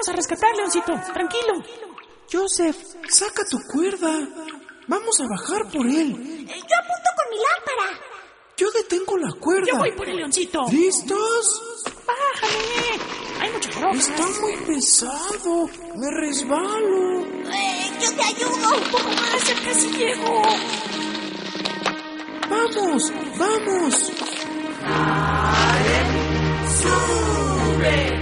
vamos a rescatar, Leoncito. Tranquilo. Joseph, saca tu cuerda. Vamos a bajar por él. Yo apunto con mi lámpara. Yo detengo la cuerda. Yo voy por el Leoncito. ¿Listos? Bájale. Hay mucho joroba. Está muy pesado. Me resbalo. Yo te ayudo. Un poco más, ya casi llego. ¡Vamos! ¡Vamos! ¡Sube!